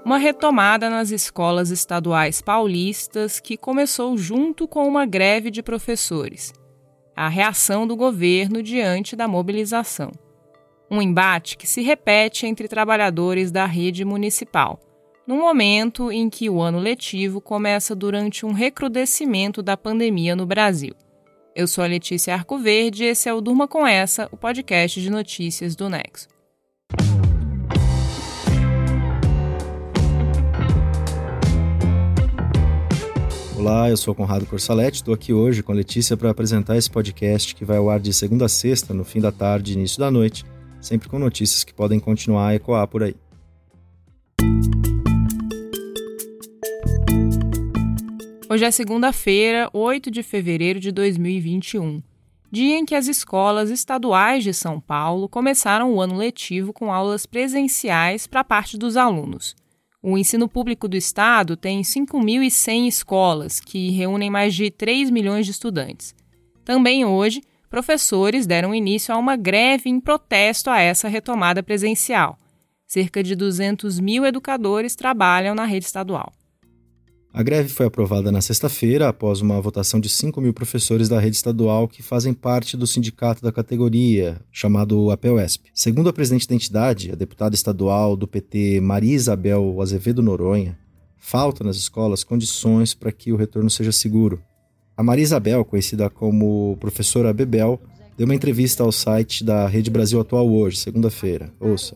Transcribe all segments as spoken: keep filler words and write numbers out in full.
Uma retomada nas escolas estaduais paulistas que começou junto com uma greve de professores. A reação do governo diante da mobilização. Um embate que se repete entre trabalhadores da rede municipal, num momento em que o ano letivo começa durante um recrudescimento da pandemia no Brasil. Eu sou a Letícia Arcoverde e esse é o Durma Com Essa, o podcast de notícias do Nexo. Olá, eu sou Conrado Corsaletti, estou aqui hoje com a Letícia para apresentar esse podcast que vai ao ar de segunda a sexta, no fim da tarde e início da noite, sempre com notícias que podem continuar a ecoar por aí. Hoje é segunda-feira, oito de fevereiro de dois mil e vinte e um, dia em que as escolas estaduais de São Paulo começaram o ano letivo com aulas presenciais para parte dos alunos. O ensino público do estado tem cinco mil e cem escolas, que reúnem mais de três milhões de estudantes. Também hoje, professores deram início a uma greve em protesto a essa retomada presencial. Cerca de duzentos mil educadores trabalham na rede estadual. A greve foi aprovada na sexta-feira, após uma votação de cinco mil professores da rede estadual que fazem parte do sindicato da categoria, chamado APEUESP. Segundo a presidente da entidade, a deputada estadual do P T, Maria Isabel Azevedo Noronha, faltam nas escolas condições para que o retorno seja seguro. A Maria Isabel, conhecida como professora Bebel, deu uma entrevista ao site da Rede Brasil Atual hoje, segunda-feira. Ouça.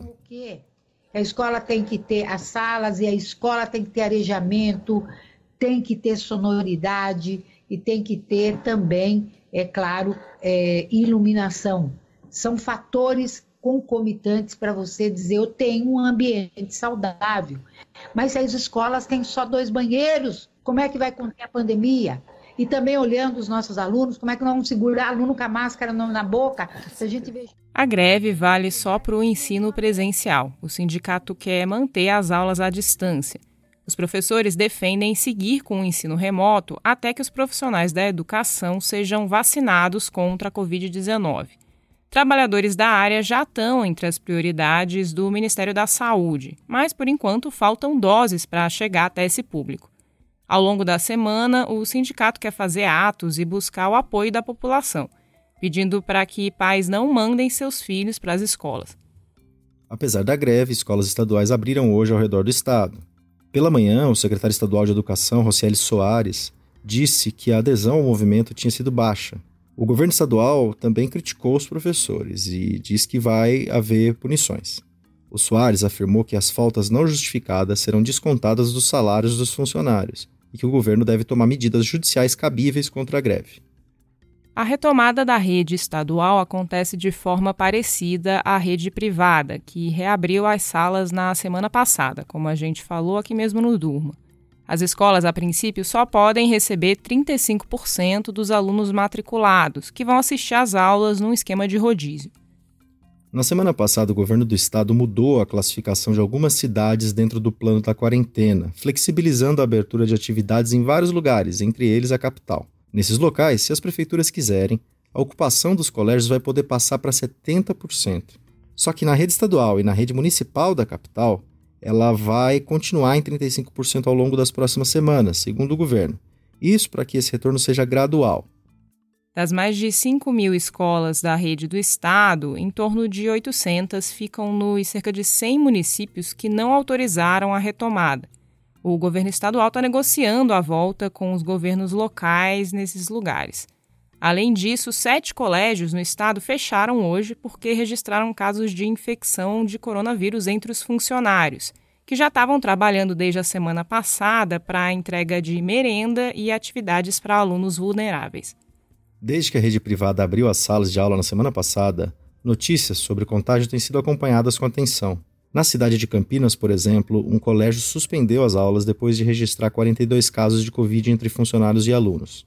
A escola tem que ter as salas e a escola tem que ter arejamento, tem que ter sonoridade e tem que ter também, é claro, é, iluminação. São fatores concomitantes para você dizer eu tenho um ambiente saudável. Mas se as escolas têm só dois banheiros, como é que vai conter a pandemia? E também olhando os nossos alunos, como é que nós vamos segurar aluno com a máscara na boca? Se a gente vê... A greve vale só para o ensino presencial. O sindicato quer manter as aulas à distância. Os professores defendem seguir com o ensino remoto até que os profissionais da educação sejam vacinados contra a covid dezenove. Trabalhadores da área já estão entre as prioridades do Ministério da Saúde, mas por enquanto faltam doses para chegar até esse público. Ao longo da semana, o sindicato quer fazer atos e buscar o apoio da população, pedindo para que pais não mandem seus filhos para as escolas. Apesar da greve, escolas estaduais abriram hoje ao redor do estado. Pela manhã, o secretário estadual de Educação, Rocieli Soares, disse que a adesão ao movimento tinha sido baixa. O governo estadual também criticou os professores e diz que vai haver punições. O Soares afirmou que as faltas não justificadas serão descontadas dos salários dos funcionários e que o governo deve tomar medidas judiciais cabíveis contra a greve. A retomada da rede estadual acontece de forma parecida à rede privada, que reabriu as salas na semana passada, como a gente falou aqui mesmo no Durma. As escolas, a princípio, só podem receber trinta e cinco por cento dos alunos matriculados, que vão assistir às aulas num esquema de rodízio. Na semana passada, o governo do estado mudou a classificação de algumas cidades dentro do plano da quarentena, flexibilizando a abertura de atividades em vários lugares, entre eles a capital. Nesses locais, se as prefeituras quiserem, a ocupação dos colégios vai poder passar para setenta por cento. Só que na rede estadual e na rede municipal da capital, ela vai continuar em trinta e cinco por cento ao longo das próximas semanas, segundo o governo. Isso para que esse retorno seja gradual. Das mais de cinco mil escolas da rede do estado, em torno de oitocentas ficam nos cerca de cem municípios que não autorizaram a retomada. O governo estadual está negociando a volta com os governos locais nesses lugares. Além disso, sete colégios no estado fecharam hoje porque registraram casos de infecção de coronavírus entre os funcionários, que já estavam trabalhando desde a semana passada para a entrega de merenda e atividades para alunos vulneráveis. Desde que a rede privada abriu as salas de aula na semana passada, notícias sobre contágio têm sido acompanhadas com atenção. Na cidade de Campinas, por exemplo, um colégio suspendeu as aulas depois de registrar quarenta e dois casos de Covid entre funcionários e alunos.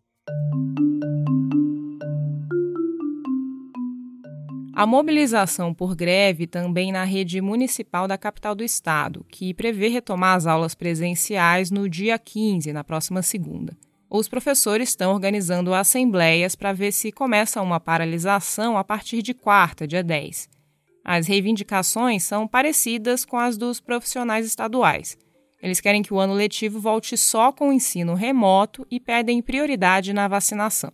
A mobilização por greve também na rede municipal da capital do estado, que prevê retomar as aulas presenciais no dia quinze, na próxima segunda. Os professores estão organizando assembleias para ver se começa uma paralisação a partir de quarta, dia dez. As reivindicações são parecidas com as dos profissionais estaduais. Eles querem que o ano letivo volte só com o ensino remoto e pedem prioridade na vacinação.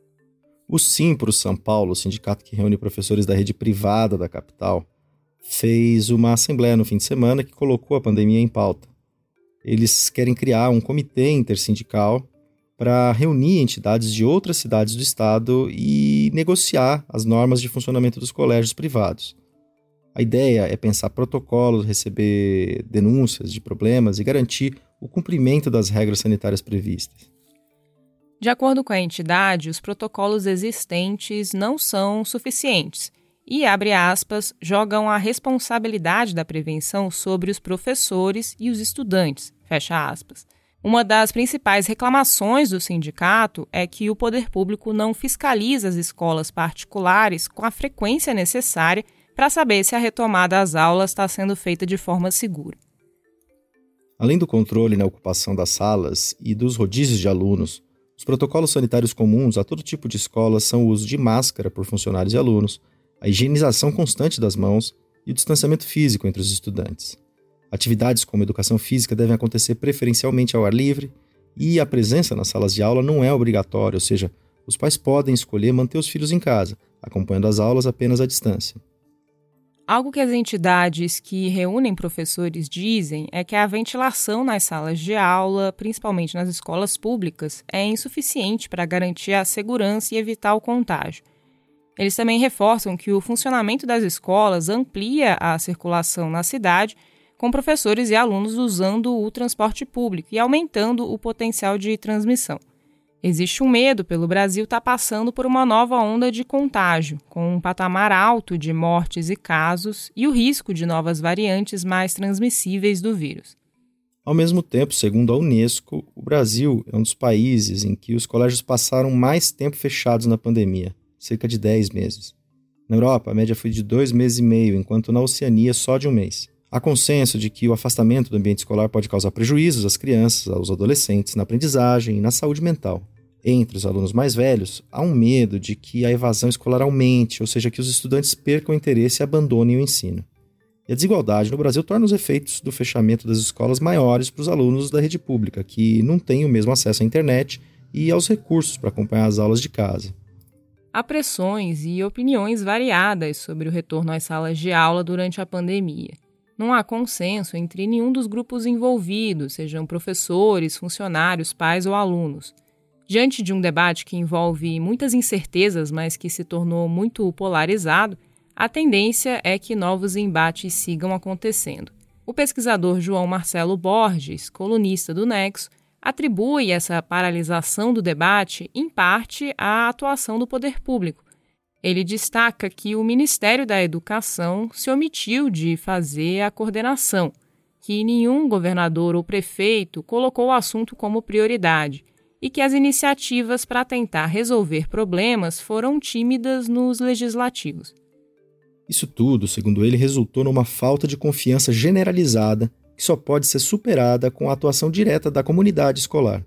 O Simpro São Paulo, o sindicato que reúne professores da rede privada da capital, fez uma assembleia no fim de semana que colocou a pandemia em pauta. Eles querem criar um comitê intersindical para reunir entidades de outras cidades do estado e negociar as normas de funcionamento dos colégios privados. A ideia é pensar protocolos, receber denúncias de problemas e garantir o cumprimento das regras sanitárias previstas. De acordo com a entidade, os protocolos existentes não são suficientes e, abre aspas, jogam a responsabilidade da prevenção sobre os professores e os estudantes, fecha aspas. Uma das principais reclamações do sindicato é que o poder público não fiscaliza as escolas particulares com a frequência necessária para saber se a retomada às aulas está sendo feita de forma segura. Além do controle na ocupação das salas e dos rodízios de alunos, os protocolos sanitários comuns a todo tipo de escola são o uso de máscara por funcionários e alunos, a higienização constante das mãos e o distanciamento físico entre os estudantes. Atividades como educação física devem acontecer preferencialmente ao ar livre e a presença nas salas de aula não é obrigatória, ou seja, os pais podem escolher manter os filhos em casa, acompanhando as aulas apenas à distância. Algo que as entidades que reúnem professores dizem é que a ventilação nas salas de aula, principalmente nas escolas públicas, é insuficiente para garantir a segurança e evitar o contágio. Eles também reforçam que o funcionamento das escolas amplia a circulação na cidade, com professores e alunos usando o transporte público e aumentando o potencial de transmissão. Existe um medo pelo Brasil estar passando por uma nova onda de contágio, com um patamar alto de mortes e casos e o risco de novas variantes mais transmissíveis do vírus. Ao mesmo tempo, segundo a Unesco, o Brasil é um dos países em que os colégios passaram mais tempo fechados na pandemia, cerca de dez meses. Na Europa, a média foi de dois meses e meio, enquanto na Oceania só de um mês. Há consenso de que o afastamento do ambiente escolar pode causar prejuízos às crianças, aos adolescentes, na aprendizagem e na saúde mental. Entre os alunos mais velhos, há um medo de que a evasão escolar aumente, ou seja, que os estudantes percam o interesse e abandonem o ensino. E a desigualdade no Brasil torna os efeitos do fechamento das escolas maiores para os alunos da rede pública, que não têm o mesmo acesso à internet e aos recursos para acompanhar as aulas de casa. Há pressões e opiniões variadas sobre o retorno às salas de aula durante a pandemia. Não há consenso entre nenhum dos grupos envolvidos, sejam professores, funcionários, pais ou alunos. Diante de um debate que envolve muitas incertezas, mas que se tornou muito polarizado, a tendência é que novos embates sigam acontecendo. O pesquisador João Marcelo Borges, colunista do Nexo, atribui essa paralisação do debate, em parte, à atuação do poder público. Ele destaca que o Ministério da Educação se omitiu de fazer a coordenação, que nenhum governador ou prefeito colocou o assunto como prioridade e que as iniciativas para tentar resolver problemas foram tímidas nos legislativos. Isso tudo, segundo ele, resultou numa falta de confiança generalizada que só pode ser superada com a atuação direta da comunidade escolar.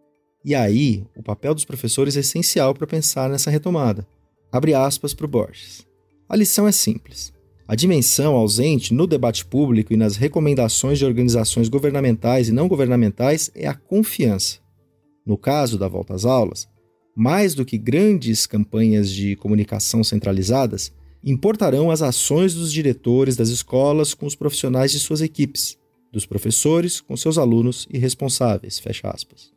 E aí, o papel dos professores é essencial para pensar nessa retomada. Abre aspas para o Borges. A lição é simples. A dimensão ausente no debate público e nas recomendações de organizações governamentais e não governamentais é a confiança. No caso da volta às aulas, mais do que grandes campanhas de comunicação centralizadas, importarão as ações dos diretores das escolas com os profissionais de suas equipes, dos professores com seus alunos e responsáveis, fecha aspas.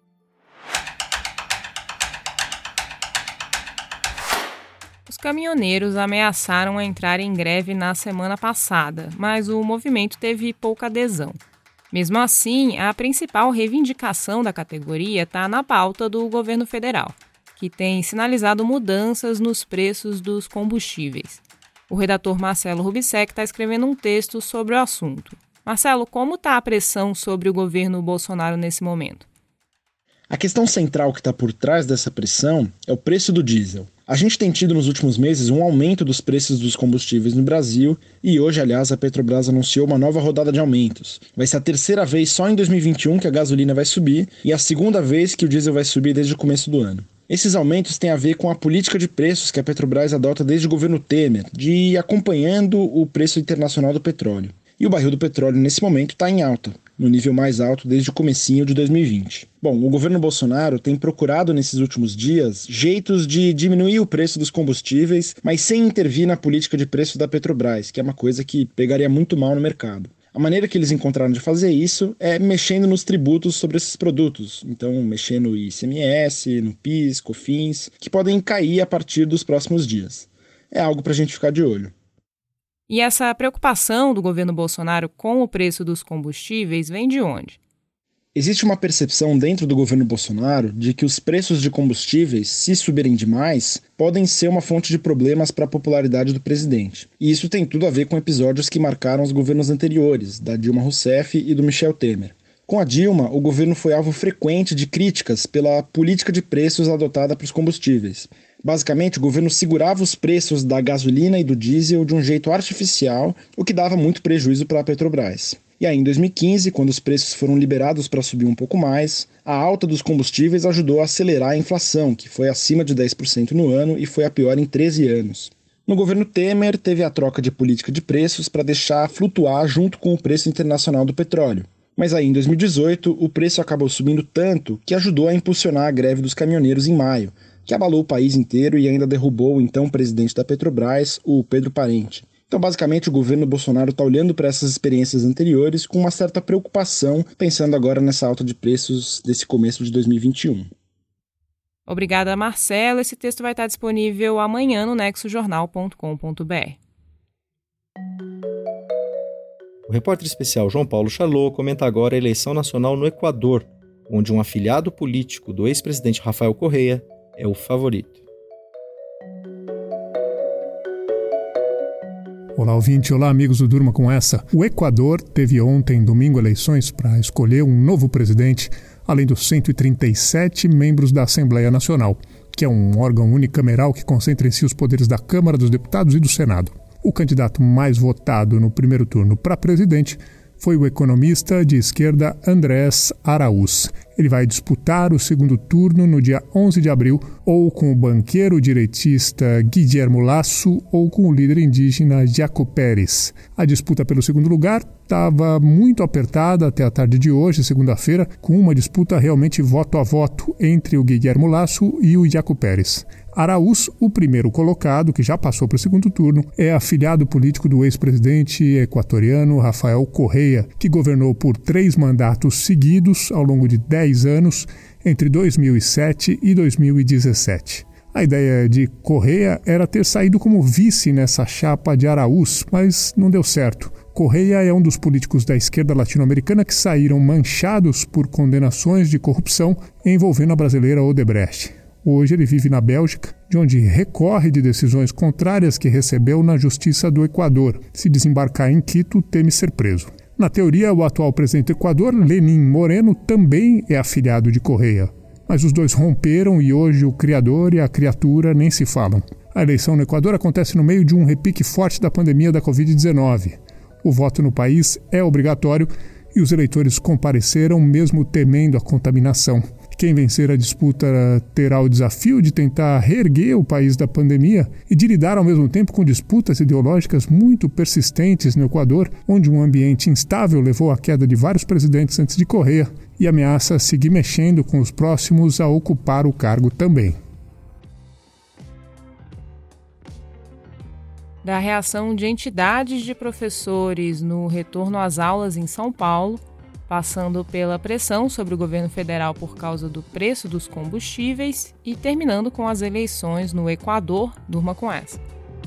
Os caminhoneiros ameaçaram entrar em greve na semana passada, mas o movimento teve pouca adesão. Mesmo assim, a principal reivindicação da categoria está na pauta do governo federal, que tem sinalizado mudanças nos preços dos combustíveis. O redator Marcelo Rubissec está escrevendo um texto sobre o assunto. Marcelo, como está a pressão sobre o governo Bolsonaro nesse momento? A questão central que está por trás dessa pressão é o preço do diesel. A gente tem tido nos últimos meses um aumento dos preços dos combustíveis no Brasil e hoje, aliás, a Petrobras anunciou uma nova rodada de aumentos. Vai ser a terceira vez só em dois mil e vinte e um que a gasolina vai subir e a segunda vez que o diesel vai subir desde o começo do ano. Esses aumentos têm a ver com a política de preços que a Petrobras adota desde o governo Temer, de ir acompanhando o preço internacional do petróleo. E o barril do petróleo, nesse momento, está em alta, no nível mais alto desde o comecinho de dois mil e vinte. Bom, o governo Bolsonaro tem procurado nesses últimos dias jeitos de diminuir o preço dos combustíveis, mas sem intervir na política de preço da Petrobras, que é uma coisa que pegaria muito mal no mercado. A maneira que eles encontraram de fazer isso é mexendo nos tributos sobre esses produtos. Então, mexer no I C M S, no PIS, COFINS, que podem cair a partir dos próximos dias. É algo para a gente ficar de olho. E essa preocupação do governo Bolsonaro com o preço dos combustíveis vem de onde? Existe uma percepção dentro do governo Bolsonaro de que os preços de combustíveis, se subirem demais, podem ser uma fonte de problemas para a popularidade do presidente. E isso tem tudo a ver com episódios que marcaram os governos anteriores, da Dilma Rousseff e do Michel Temer. Com a Dilma, o governo foi alvo frequente de críticas pela política de preços adotada para os combustíveis. Basicamente, o governo segurava os preços da gasolina e do diesel de um jeito artificial, o que dava muito prejuízo para a Petrobras. E aí, em dois mil e quinze, quando os preços foram liberados para subir um pouco mais, a alta dos combustíveis ajudou a acelerar a inflação, que foi acima de dez por cento no ano e foi a pior em treze anos. No governo Temer, teve a troca de política de preços para deixar flutuar junto com o preço internacional do petróleo. Mas aí, em dois mil e dezoito, o preço acabou subindo tanto que ajudou a impulsionar a greve dos caminhoneiros em maio, que abalou o país inteiro e ainda derrubou o então presidente da Petrobras, o Pedro Parente. Então, basicamente, o governo Bolsonaro está olhando para essas experiências anteriores com uma certa preocupação, pensando agora nessa alta de preços desse começo de dois mil e vinte e um. Obrigada, Marcelo. Esse texto vai estar disponível amanhã no nexo jornal ponto com ponto b r. O repórter especial João Paulo Charlot comenta agora a eleição nacional no Equador, onde um afiliado político do ex-presidente Rafael Correa é o favorito. Olá, ouvinte. Olá, amigos do Durma Com Essa. O Equador teve ontem, domingo, eleições para escolher um novo presidente, além dos cento e trinta e sete membros da Assembleia Nacional, que é um órgão unicameral que concentra em si os poderes da Câmara dos Deputados e do Senado. O candidato mais votado no primeiro turno para presidente foi o economista de esquerda Andrés Araúz. Ele vai disputar o segundo turno no dia onze de abril, ou com o banqueiro direitista Guillermo Lasso ou com o líder indígena Jaco Pérez. A disputa pelo segundo lugar estava muito apertada até a tarde de hoje, segunda-feira, com uma disputa realmente voto a voto entre o Guillermo Lasso e o Jaco Pérez. Araúz, o primeiro colocado, que já passou para o segundo turno, é afiliado político do ex-presidente equatoriano Rafael Correa, que governou por três mandatos seguidos ao longo de dez anos, entre dois mil e sete e dois mil e dezessete. A ideia de Correa era ter saído como vice nessa chapa de Araúz, mas não deu certo. Correa é um dos políticos da esquerda latino-americana que saíram manchados por condenações de corrupção envolvendo a brasileira Odebrecht. Hoje ele vive na Bélgica, de onde recorre de decisões contrárias que recebeu na Justiça do Equador. Se desembarcar em Quito, teme ser preso. Na teoria, o atual presidente do Equador, Lenín Moreno, também é afiliado de Correa. Mas os dois romperam e hoje o criador e a criatura nem se falam. A eleição no Equador acontece no meio de um repique forte da pandemia da covid dezenove. O voto no país é obrigatório e os eleitores compareceram mesmo temendo a contaminação. Quem vencer a disputa terá o desafio de tentar reerguer o país da pandemia e de lidar ao mesmo tempo com disputas ideológicas muito persistentes no Equador, onde um ambiente instável levou à queda de vários presidentes antes de Correa e ameaça seguir mexendo com os próximos a ocupar o cargo também. Da reação de entidades de professores no retorno às aulas em São Paulo, passando pela pressão sobre o governo federal por causa do preço dos combustíveis e terminando com as eleições no Equador, durma com essa.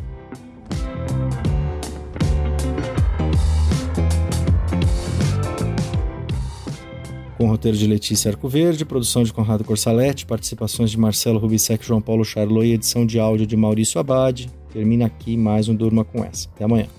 Com o roteiro de Letícia Arcoverde, produção de Conrado Corsaletti, participações de Marcelo Rubissec, João Paulo Charlot e edição de áudio de Maurício Abad. Termina aqui mais um Durma Com Essa. Até amanhã.